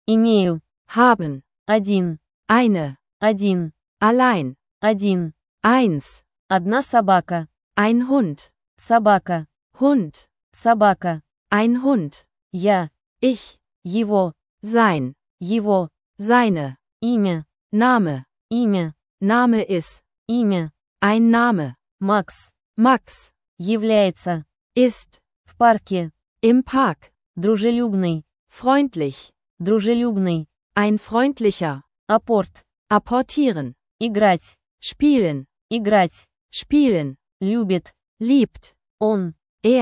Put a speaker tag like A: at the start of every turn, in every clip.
A: Имею.
B: haben,
A: Один.
B: eine,
A: Один.
B: allein,
A: Один.
B: eins,
A: Одна собака.
B: ein Hund,
A: Собака.
B: Hund,
A: Собака.
B: ein Hund,
A: Я.
B: ich,
A: Его.
B: sein,
A: Его.
B: seine,
A: Имя.
B: Name,
A: Имя.
B: Name ist,
A: Имя.
B: ein Name,
A: Макс.
B: Max,
A: Является.
B: ist,
A: В парке.
B: im Park,
A: Дружелюбный.
B: freundlich,
A: Дружелюбный.
B: ein freundlicher,
A: Апорт.
B: apportieren,
A: Играть.
B: spielen,
A: Играть.
B: spielen,
A: Любит.
B: liebt,
A: Он.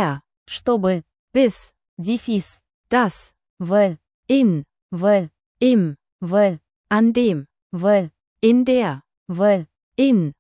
B: Чтобы, bis,
A: Дефис.
B: das,
A: В.
B: in, im,
A: В.
B: an dem,
A: В.
B: in der,
A: В.
B: in,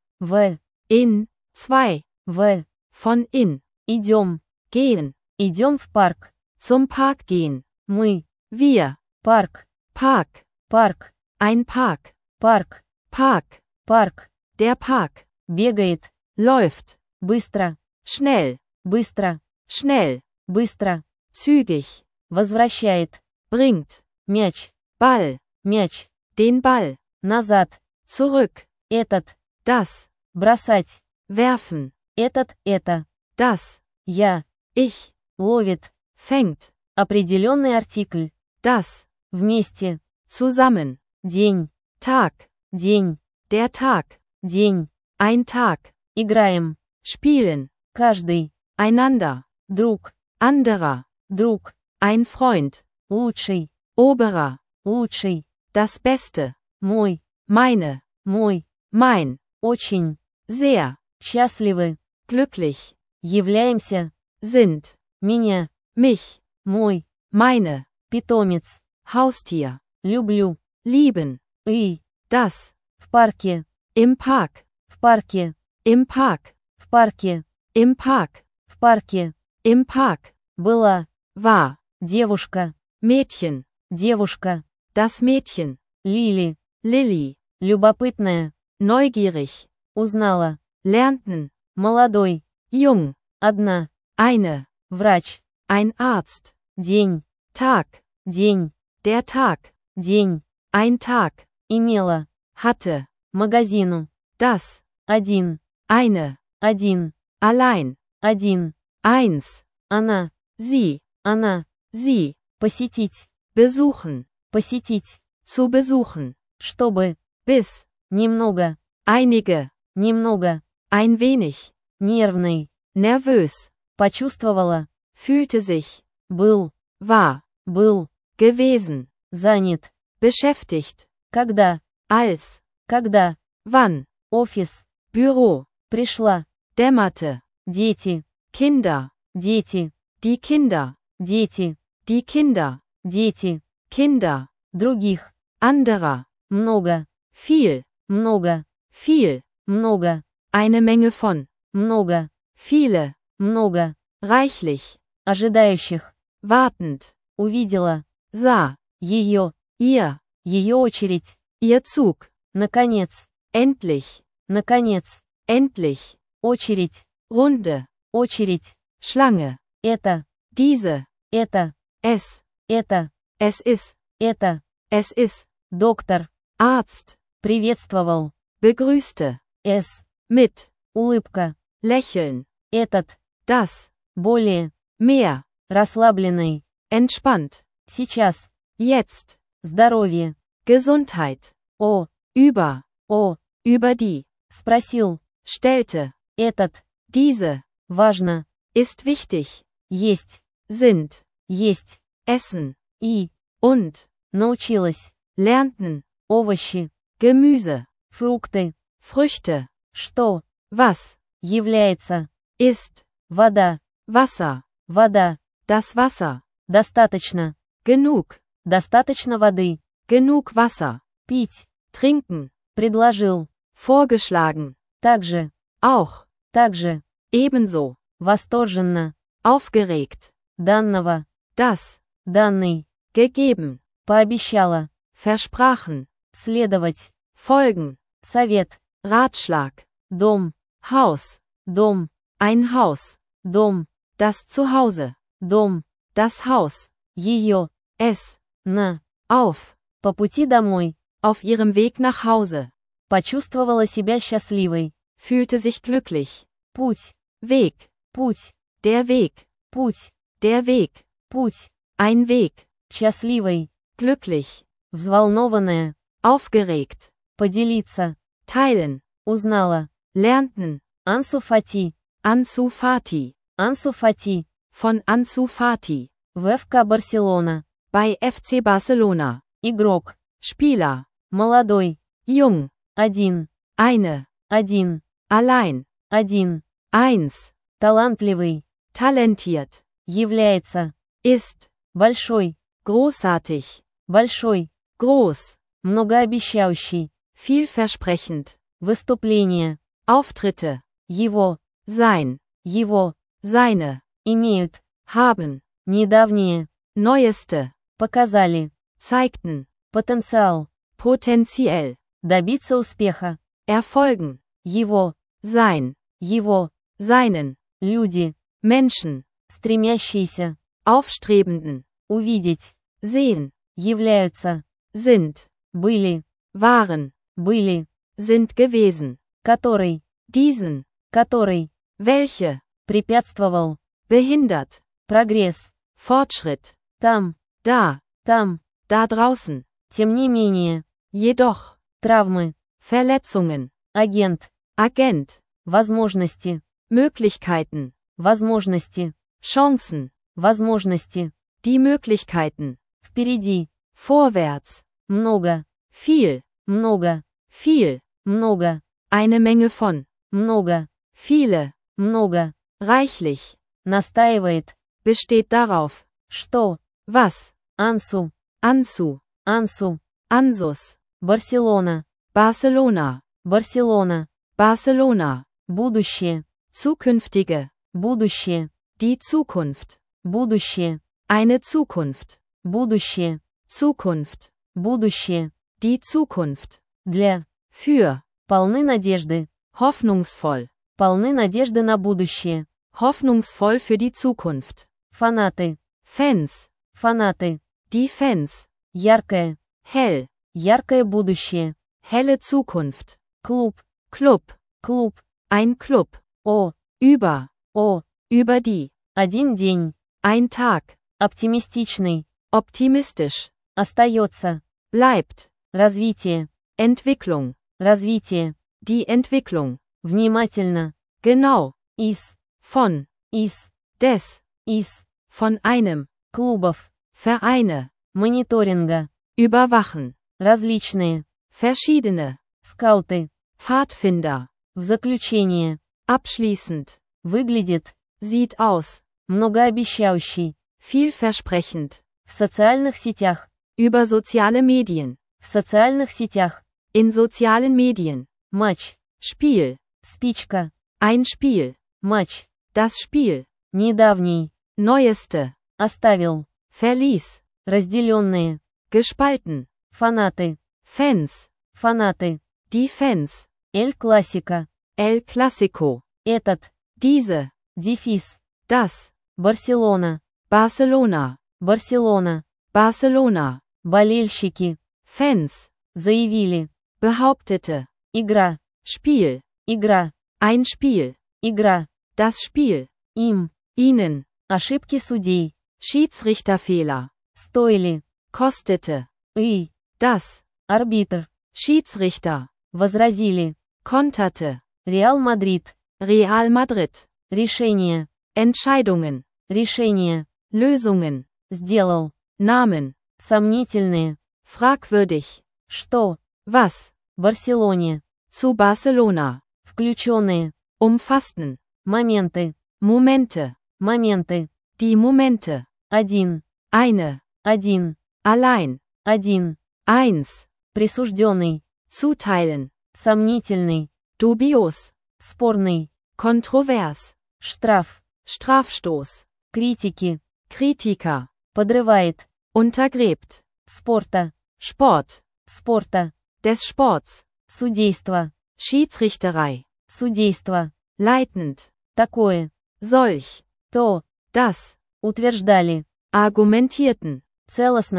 A: В.
B: zwei,
A: В.
B: von in,
A: Идем.
B: gehen,
A: Идем в парк.
B: zum Park gehen,
A: Мы.
B: wir,
A: Парк.
B: Park,
A: Парк.
B: ein Park,
A: Парк.
B: Park,
A: Парк.
B: der Park,
A: Бегает.
B: läuft,
A: Быстро.
B: schnell,
A: Быстро.
B: schnell,
A: Быстро.
B: zügig,
A: Возвращает.
B: bringt,
A: Мяч.
B: Ball,
A: Мяч.
B: den Ball,
A: Назад.
B: zurück,
A: Этот.
B: das,
A: Бросать.
B: werfen,
A: Этот. Это.
B: das,
A: Я.
B: ich,
A: Ловит.
B: fängt,
A: Определенный артикль.
B: das,
A: Вместе.
B: zusammen,
A: День.
B: Tag,
A: День.
B: der Tag,
A: День.
B: ein Tag,
A: Играем.
B: spielen,
A: Каждый.
B: einander,
A: Друг.
B: anderer,
A: Друг.
B: ein Freund,
A: Лучший.
B: oberer,
A: Лучший.
B: das Beste,
A: Мой.
B: meine,
A: Мой.
B: mein,
A: Очень.
B: sehr,
A: Счастливы.
B: glücklich,
A: Являемся.
B: sind,
A: Меня.
B: mich,
A: Мой.
B: meine,
A: Питомец.
B: Haustier,
A: Люблю.
B: lieben,
A: И.
B: das,
A: В парке.
B: im Park,
A: В парке.
B: im Park,
A: В парке.
B: im Park,
A: В парке.
B: im Park,
A: Была.
B: war,
A: Девушка.
B: Mädchen,
A: Девушка.
B: das Mädchen,
A: Лили.
B: Lilly,
A: Любопытная.
B: neugierig,
A: Узнала.
B: lernten,
A: Молодой.
B: jung,
A: Одна.
B: eine,
A: Врач.
B: ein Arzt,
A: День.
B: Tag,
A: День.
B: der Tag,
A: День.
B: ein Tag,
A: Имела.
B: hatte,
A: Магазину.
B: das,
A: Один.
B: eine,
A: Один.
B: allein,
A: Один.
B: eins,
A: Она.
B: sie,
A: Она.
B: sie,
A: Посетить.
B: besuchen,
A: Посетить.
B: zu besuchen,
A: Чтобы.
B: bis,
A: Немного.
B: einige,
A: Немного.
B: ein wenig,
A: Нервный.
B: nervös,
A: Почувствовала.
B: fühlte sich,
A: Был.
B: war,
A: Был.
B: gewesen,
A: Занят.
B: beschäftigt,
A: Когда.
B: als,
A: Когда.
B: wann,
A: Офис.
B: Büro,
A: Пришла.
B: dämmerte,
A: Дети.
B: Kinder,
A: Дети.
B: die Kinder,
A: Дети.
B: die Kinder,
A: Дети.
B: Kinder,
A: Других.
B: anderer,
A: Много.
B: viel,
A: Много.
B: viel,
A: Много.
B: eine Menge von,
A: Много.
B: viele,
A: Много.
B: reichlich,
A: Ожидающих.
B: wartend,
A: Увидела.
B: sah,
A: Ее.
B: ihr,
A: Ее очередь.
B: ihr Zug,
A: Наконец.
B: endlich,
A: Наконец.
B: endlich,
A: Очередь.
B: Runde,
A: Очередь.
B: Schlange,
A: Это.
B: diese,
A: Это.
B: es ist,
A: Это.
B: es ist,
A: Доктор.
B: Arzt,
A: Приветствовал.
B: begrüßte,
A: С.
B: mit,
A: Улыбка.
B: lächeln,
A: Этот.
B: das,
A: Более.
B: mehr,
A: Расслабленный.
B: entspannt,
A: Сейчас.
B: jetzt,
A: Здоровье.
B: Gesundheit,
A: О.
B: über,
A: О.
B: über die,
A: Спросил.
B: stellte,
A: Этот.
B: diese,
A: Важно.
B: ist wichtig,
A: Есть.
B: sind,
A: Есть.
B: essen,
A: И.
B: und,
A: Научилась.
B: lernten,
A: Овощи.
B: Gemüse,
A: Фрукты.
B: Früchte,
A: Что.
B: was,
A: Является.
B: ist,
A: Вода.
B: Wasser,
A: Вода.
B: das Wasser,
A: Достаточно.
B: genug,
A: Достаточно воды.
B: genug Wasser,
A: Пить.
B: trinken,
A: Предложил.
B: vorgeschlagen,
A: Также.
B: auch,
A: Также.
B: ebenso,
A: Восторженно.
B: aufgeregt,
A: Данного.
B: das,
A: Данный.
B: gegeben,
A: Пообещала.
B: versprachen,
A: Следовать.
B: folgen,
A: Совет.
B: Ratschlag,
A: Дом.
B: Haus,
A: Дом.
B: ein Haus,
A: Дом.
B: das Zuhause,
A: Дом.
B: das Haus,
A: Ее.
B: es,
A: На.
B: Auf.
A: По пути домой.
B: Auf ihrem Weg nach Hause.
A: Почувствовала себя счастливой.
B: Fühlte sich glücklich.
A: Путь.
B: Weg.
A: Путь.
B: Der Weg.
A: Путь.
B: Der Weg.
A: Путь.
B: Ein Weg.
A: Счастливой.
B: Glücklich.
A: Взволнованная.
B: Aufgeregt.
A: Поделиться.
B: Teilen.
A: Узнала.
B: Lernten.
A: Ансу Фати.
B: Ansu Fati.
A: Ансу Фати.
B: Von Ansu Fati.
A: В ФК Барселона.
B: Bei FC Barcelona.
A: Игрок.
B: Spieler.
A: Молодой.
B: Jung.
A: Один.
B: Eine.
A: Один.
B: Allein.
A: Один.
B: Eins.
A: Талантливый.
B: Talentiert.
A: Является.
B: Ist.
A: Большой.
B: Großartig.
A: Большой.
B: Groß.
A: Многообещающий.
B: Vielversprechend.
A: Выступление.
B: Auftritte.
A: Его.
B: Sein.
A: Его.
B: Seine.
A: Имеют.
B: Haben.
A: Недавние.
B: Neueste.
A: Показали.
B: Zeigten.
A: Потенциал.
B: Potenziell.
A: Добиться успеха.
B: Erfolgen.
A: Его.
B: Sein.
A: Его.
B: Seinen.
A: Люди.
B: Menschen.
A: Стремящиеся.
B: Aufstrebenden.
A: Увидеть.
B: Sehen.
A: Являются.
B: Sind.
A: Были.
B: Waren.
A: Были.
B: Sind gewesen.
A: Который.
B: Diesen.
A: Который.
B: Welche.
A: Препятствовал.
B: Behindert.
A: Прогресс.
B: Fortschritt.
A: Там.
B: Da.
A: Там.
B: Da draußen.
A: Тем не менее.
B: Jedoch.
A: Травмы.
B: Verletzungen.
A: Агент.
B: Agent.
A: Возможности.
B: Möglichkeiten.
A: Возможности.
B: Chancen.
A: Возможности.
B: Die Möglichkeiten.
A: Впереди.
B: Vorwärts.
A: Много.
B: Viel.
A: Много.
B: Viel.
A: Много.
B: Eine Menge von.
A: Много.
B: Viele.
A: Много.
B: Reichlich.
A: Настаивает.
B: Besteht darauf.
A: Что?
B: Was.
A: Ансу.
B: Ansu.
A: Ансу.
B: Ansus.
A: Барселона.
B: Barcelona.
A: Барселона.
B: Barcelona.
A: Будущее.
B: Zukünftige.
A: Будущее.
B: Die Zukunft.
A: Будущее.
B: Eine Zukunft.
A: Будущее.
B: Zukunft.
A: Будущее.
B: Die Zukunft.
A: Для.
B: Für.
A: Полны надежды.
B: Hoffnungsvoll.
A: Полны надежды на будущее.
B: Hoffnungsvoll für die Zukunft.
A: Фанаты.
B: Fans.
A: Фанаты.
B: Die Fans.
A: Яркое.
B: Hell.
A: Яркое будущее.
B: Helle Zukunft.
A: Клуб.
B: Club.
A: Клуб.
B: Ein Club.
A: О.
B: Über.
A: О.
B: Über die.
A: Один день.
B: Ein Tag.
A: Оптимистичный.
B: Optimistisch.
A: Остается.
B: Bleibt.
A: Развитие.
B: Entwicklung.
A: Развитие.
B: Die Entwicklung.
A: Внимательно.
B: Genau.
A: Из.
B: Von.
A: Из.
B: Des.
A: Из.
B: Von einem.
A: Клубов.
B: Vereine.
A: Мониторинга.
B: Überwachen.
A: Различные.
B: Verschiedene.
A: Скауты.
B: Pfadfinder.
A: В заключение.
B: Abschließend.
A: Выглядит.
B: Sieht aus.
A: Многообещающий.
B: Vielversprechend.
A: В социальных сетях.
B: Über soziale Medien.
A: В социальных сетях.
B: In sozialen Medien.
A: Матч.
B: Spiel.
A: Спичка.
B: Ein Spiel.
A: Матч.
B: Das Spiel.
A: Недавний.
B: Neueste.
A: Оставил.
B: Verließ.
A: Разделенные.
B: Gespalten.
A: Фанаты.
B: Fans.
A: Фанаты.
B: Die Fans.
A: Эль Классика.
B: El Clasico.
A: Этот.
B: Diese.
A: Дефис.
B: Das.
A: Барселона.
B: Barcelona.
A: Барселона.
B: Barcelona.
A: Болельщики.
B: Fans.
A: Заявили.
B: Behauptete.
A: Игра.
B: Spiel.
A: Игра.
B: Ein Spiel.
A: Игра.
B: Das Spiel.
A: Им.
B: Ihnen.
A: Ошибки судей.
B: Schiedsrichterfehler.
A: Стоили.
B: Kostete.
A: И.
B: Das.
A: Арбитр.
B: Schiedsrichter.
A: Возразили.
B: Konterte.
A: Реал Мадрид.
B: Real Madrid.
A: Решение.
B: Entscheidungen.
A: Решение.
B: Lösungen.
A: Сделал.
B: Namen.
A: Сомнительные.
B: Fragwürdig.
A: Что?
B: Was.
A: Барселоне.
B: Zu Barcelona.
A: Включенные.
B: Umfassten.
A: Моменты.
B: Momente.
A: Моменты.
B: Die Momente.
A: Один.
B: Eine.
A: Один.
B: Allein.
A: Один.
B: Eins.
A: Присужденный.
B: Zuteilen.
A: Сомнительный.
B: Dubios.
A: Спорный.
B: Kontrovers.
A: Штраф.
B: Strafstoß.
A: Критики.
B: Kritiker.
A: Подрывает.
B: Untergräbt.
A: Спорта.
B: Sport.
A: Спорта.
B: Des Sports.
A: Судейство.
B: Schiedsrichterei.
A: Судейство.
B: Leitend.
A: Такое.
B: Solch.
A: То.
B: Das.
A: Утверждали.
B: Argumentierten.
A: Целостность.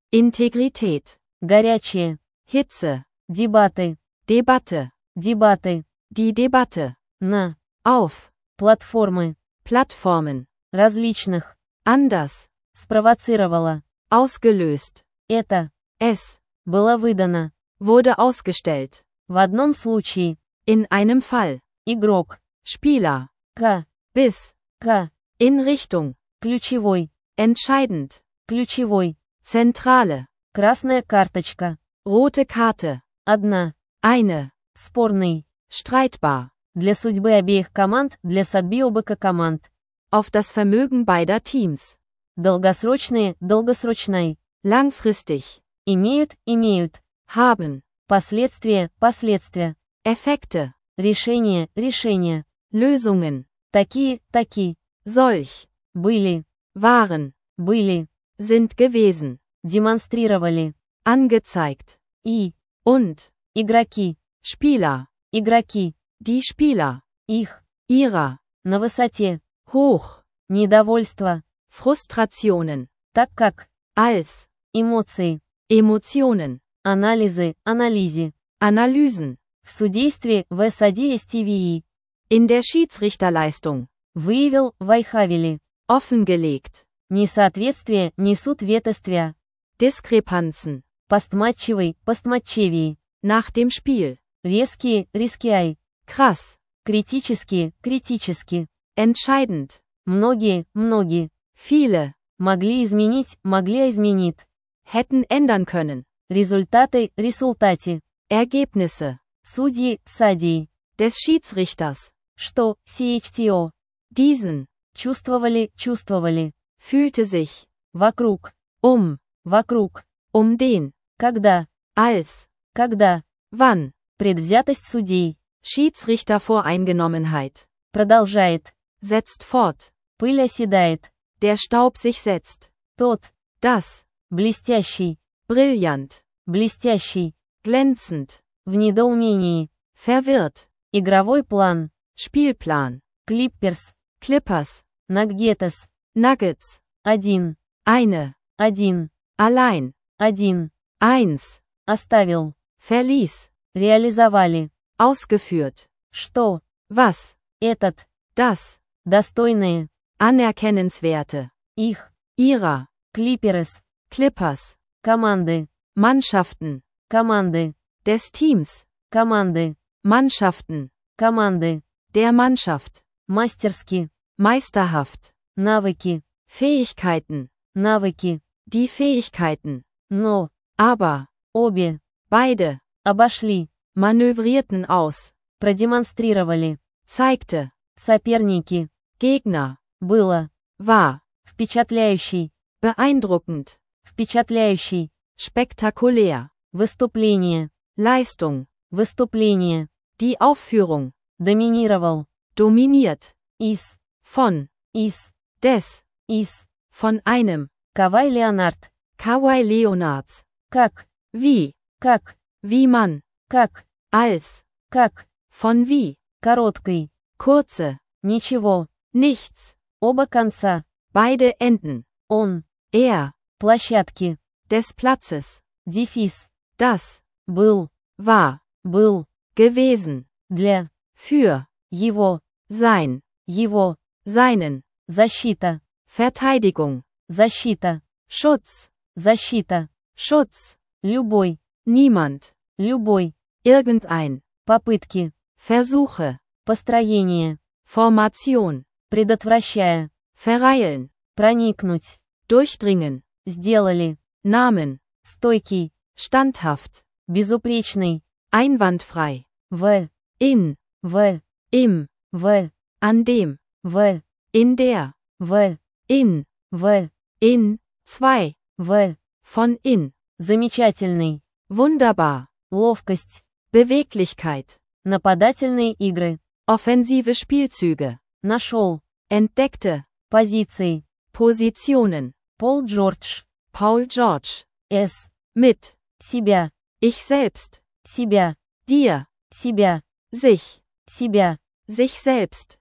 B: Integrität,
A: горячее,
B: Hitze,
A: дебаты,
B: Debatte,
A: дебаты,
B: die Debatte,
A: на,
B: auf,
A: платформы,
B: Plattformen,
A: различных,
B: anders,
A: спровоцировала,
B: ausgelöst,
A: это,
B: es,
A: было выдано,
B: wurde ausgestellt,
A: в одном случае,
B: in einem Fall,
A: игрок,
B: Spieler,
A: К,
B: bis,
A: К,
B: in Richtung,
A: ключевой,
B: entscheidend,
A: ключевой,
B: Zentrale,
A: красная карточка,
B: rote Karte,
A: одна,
B: eine,
A: спорный,
B: streitbar,
A: для судьбы обеих команд, для судьбы обоих команд,
B: auf das Vermögen beider Teams,
A: долгосрочные, долгосрочной,
B: langfristig,
A: имеют,
B: haben,
A: последствия,
B: Effekte,
A: решения,
B: Lösungen,
A: такие,
B: solch,
A: были,
B: waren, sind gewesen,
A: демонстрировали,
B: angezeigt,
A: и,
B: und,
A: игроки,
B: Spieler, die Spieler,
A: их,
B: ihrer,
A: на высоте,
B: hoch,
A: недовольство,
B: Frustrationen,
A: так как,
B: als,
A: эмоции,
B: Emotionen,
A: анализе,
B: Analysen,
A: в судействе в содействии,
B: in der Schiedsrichterleistung,
A: выявил Вайхавели,
B: offengelegt,
A: несоответствие, несут ветоствия,
B: Diskrepanzen,
A: постматчевии,
B: nach dem Spiel,
A: резкие, рискиай,
B: krass,
A: критически,
B: entscheidend,
A: многие,
B: viele,
A: могли изменить,
B: hätten ändern können,
A: результате,
B: Ergebnisse,
A: судьи,
B: des Schiedsrichters,
A: что, CHTO,
B: diesen,
A: чувствовали,
B: fühlte sich,
A: вокруг,
B: den,
A: когда,
B: als, wann,
A: предвзятость судей,
B: Schiedsrichtervoreingenommenheit,
A: продолжает,
B: setzt fort,
A: пыль оседает,
B: der Staub sich setzt,
A: тот,
B: das,
A: блестящий,
B: brillant, glänzend,
A: в недоумении,
B: verwirrt,
A: игровой план,
B: Spielplan,
A: Clippers,
B: Nuggets,
A: один,
B: eine, allein, eins,
A: оставил,
B: verließ,
A: реализовали,
B: ausgeführt,
A: что,
B: was,
A: этот,
B: das,
A: достойные,
B: anerkennenswerte,
A: их,
B: ihrer,
A: Clippers, команды,
B: Mannschaften,
A: des
B: Teams,
A: команды,
B: Mannschaften, der Mannschaft,
A: мастерски,
B: meisterhaft,
A: навыки,
B: Fähigkeiten, die Fähigkeiten,
A: но,
B: aber,
A: обе,
B: beide,
A: обошли,
B: manövrierten aus,
A: продемонстрировали,
B: zeigte,
A: соперники,
B: Gegner,
A: было,
B: war,
A: впечатляющий,
B: beeindruckend, spektakulär,
A: выступление,
B: Leistung, die Aufführung,
A: доминировал,
B: dominiert,
A: von,
B: des, von einem,
A: Кавай Леонард,
B: Kawhi Leonards,
A: как,
B: wie man,
A: как,
B: als, von wie,
A: короткой,
B: kurze,
A: ничего,
B: nichts,
A: оба конца,
B: beide Enden,
A: он, площадки,
B: des Platzes,
A: дефис,
B: das,
A: был,
B: war, gewesen,
A: для,
B: für,
A: его,
B: sein, seinen,
A: защита,
B: Verteidigung,
A: Schutz,
B: Schutz,
A: любой,
B: niemand, irgendein,
A: попытки,
B: Versuche,
A: построение,
B: Formation,
A: предотвращая,
B: verreilen,
A: проникнуть,
B: durchdringen,
A: сделали,
B: Namen,
A: стойкий,
B: standhaft,
A: безупречный,
B: einwandfrei,
A: im,
B: an dem, in der, in, zwei, von in,
A: замечательный,
B: wunderbar,
A: ловкость,
B: Beweglichkeit,
A: нападательные игры,
B: offensive Spielzüge,
A: нашел,
B: entdeckte,
A: позиции,
B: Positionen,
A: Paul George,
B: mit,
A: себя,
B: ich selbst,
A: dir,
B: sich selbst,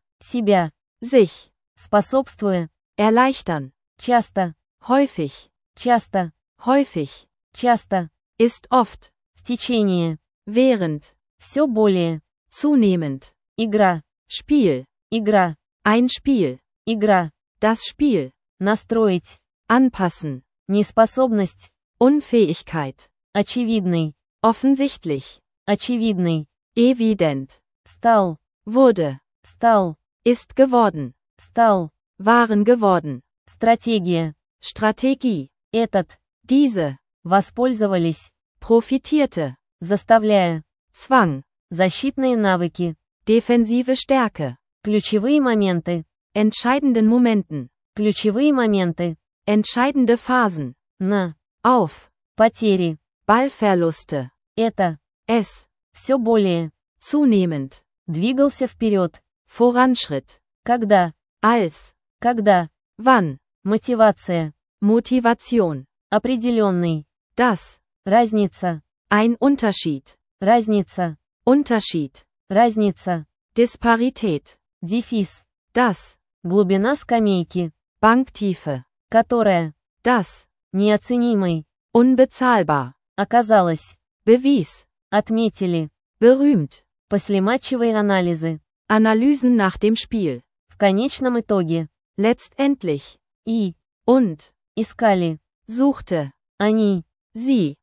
B: sich,
A: способствуя,
B: erleichtern,
A: часто,
B: häufig, häufig,
A: часто,
B: ist oft,
A: в течение,
B: während,
A: все более,
B: zunehmend,
A: игра,
B: Spiel,
A: игра,
B: ein Spiel,
A: игра,
B: das Spiel,
A: настроить,
B: anpassen,
A: неспособность,
B: Unfähigkeit,
A: очевидный,
B: offensichtlich,
A: очевидный,
B: evident,
A: стал,
B: wurde,
A: стал,
B: ist geworden,
A: стал,
B: waren geworden,
A: стратегия,
B: Strategie,
A: этот,
B: diese,
A: воспользовались,
B: profitierte,
A: заставляя,
B: Zwang,
A: защитные навыки,
B: defensive Stärke,
A: ключевые моменты,
B: entscheidenden Momenten,
A: ключевые моменты,
B: entscheidende Phasen,
A: на,
B: auf,
A: потери,
B: Ballverluste,
A: это,
B: es,
A: все более,
B: zunehmend,
A: двигался вперед,
B: Voranschritt,
A: когда,
B: als,
A: когда,
B: wann,
A: мотивация,
B: Motivation,
A: определенный,
B: das,
A: разница,
B: ein Unterschied,
A: разница,
B: Unterschied,
A: разница,
B: Disparität,
A: дефис,
B: das,
A: глубина скамейки,
B: Banktiefe,
A: которая,
B: das,
A: неоценимой,
B: unbezahlbar,
A: оказалась,
B: bewies,
A: отметили,
B: berühmt,
A: послематчевые анализы,
B: Analysen nach dem Spiel,
A: в конечном итоге,
B: letztendlich,
A: и,
B: und,
A: искали,
B: suchte,
A: они,
B: sie,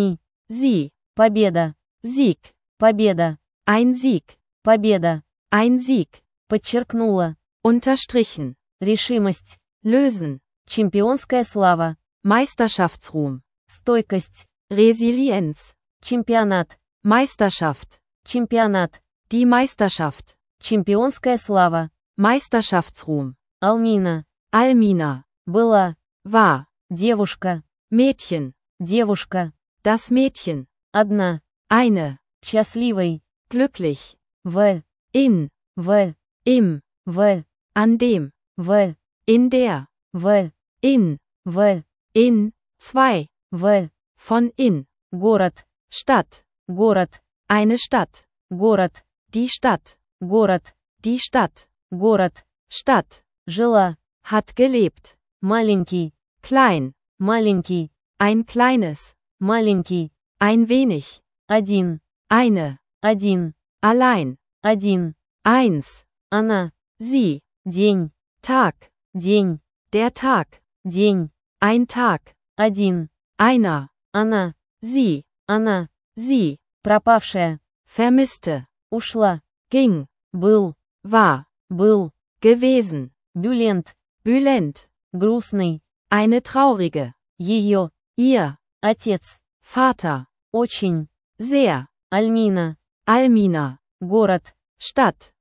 B: sie,
A: победа,
B: Sieg,
A: победа,
B: ein Sieg,
A: победа,
B: ein Sieg,
A: подчеркнула,
B: unterstrichen,
A: решимость,
B: lösen,
A: чемпионская слава,
B: Meisterschaftsruhm,
A: стойкость,
B: Resilienz,
A: чемпионат,
B: Meisterschaft,
A: чемпионат,
B: die Meisterschaft,
A: чемпионская слава,
B: Meisterschaftsruhm,
A: Алмина,
B: Almina,
A: была,
B: war,
A: девушка,
B: Mädchen,
A: девушка,
B: das Mädchen,
A: одна,
B: eine,
A: счастливой,
B: glücklich,
A: в,
B: in, im,
A: в,
B: an dem,
A: в,
B: in der,
A: в,
B: in,
A: in,
B: zwei,
A: в,
B: von in,
A: город,
B: Stadt,
A: город,
B: eine Stadt,
A: город,
B: die Stadt,
A: город,
B: die Stadt,
A: город,
B: Stadt,
A: жила,
B: hat gelebt,
A: маленький,
B: klein,
A: маленький,
B: ein kleines,
A: маленький,
B: ein wenig,
A: один,
B: eine,
A: один,
B: allein,
A: один,
B: eins,
A: она,
B: sie,
A: день,
B: Tag,
A: день,
B: der Tag,
A: день,
B: ein Tag,
A: один,
B: einer,
A: она,
B: sie, sie,
A: пропавшая,
B: vermisste,
A: ушла,
B: ging,
A: был,
B: war, gewesen,
A: бюлент, грустный,
B: eine traurige,
A: ее,
B: ihr,
A: отец,
B: Vater,
A: очень,
B: sehr,
A: Альмина,
B: Almina,
A: город,
B: Stadt,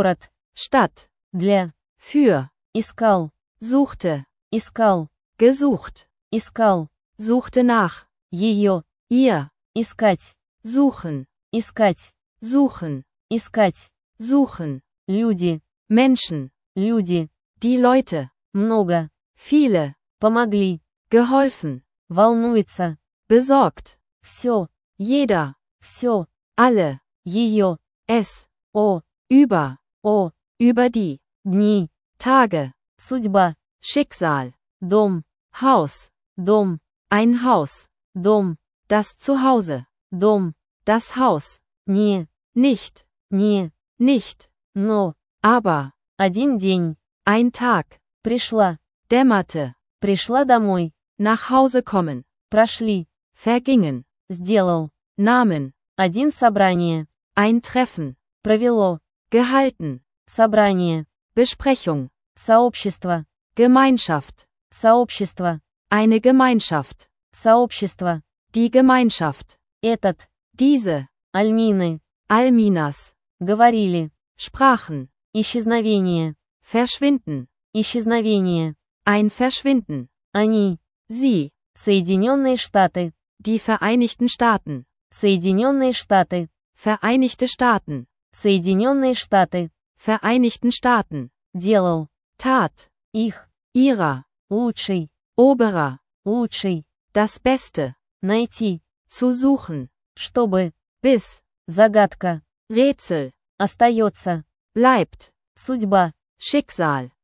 A: для,
B: für,
A: искал,
B: suchte,
A: искал,
B: gesucht,
A: искал,
B: suchte nach,
A: ее,
B: ihr,
A: искать,
B: suchen,
A: искать,
B: suchen,
A: искать,
B: suchen,
A: люди,
B: Menschen,
A: люди,
B: die Leute,
A: много,
B: viele,
A: помогли,
B: geholfen,
A: волнуется,
B: besorgt,
A: все,
B: jeder,
A: все,
B: alle,
A: ее,
B: es,
A: о,
B: über die,
A: дни,
B: Tage,
A: судьба,
B: Schicksal,
A: дом,
B: Haus,
A: дом,
B: ein Haus,
A: дом,
B: das Zuhause,
A: дом,
B: das Haus,
A: не,
B: nicht, nicht,
A: но,
B: aber,
A: один день,
B: ein Tag,
A: пришла,
B: dämmerte,
A: пришла домой,
B: nach Hause kommen,
A: прошли,
B: vergingen,
A: сделал,
B: Namen,
A: один собрание,
B: ein Treffen,
A: провело,
B: gehalten,
A: собрание,
B: Besprechung,
A: сообщество,
B: Gemeinschaft,
A: сообщество,
B: eine Gemeinschaft,
A: сообщество,
B: die Gemeinschaft,
A: этот,
B: diese,
A: Альмины,
B: Alminas,
A: говорили,
B: sprachen,
A: исчезновение,
B: verschwinden,
A: исчезновение,
B: ein Verschwinden,
A: они,
B: sie,
A: Соединенные Штаты,
B: die Vereinigten Staaten,
A: Соединенные Штаты,
B: Vereinigte Staaten,
A: Соединенные Штаты,
B: Vereinigten Staaten,
A: делал,
B: tat,
A: их,
B: ihrer,
A: лучший,
B: oberer,
A: лучший,
B: das Beste,
A: найти,
B: zu suchen,
A: чтобы,
B: bis,
A: загадка,
B: Rätsel,
A: остается,
B: bleibt,
A: судьба,
B: Schicksal,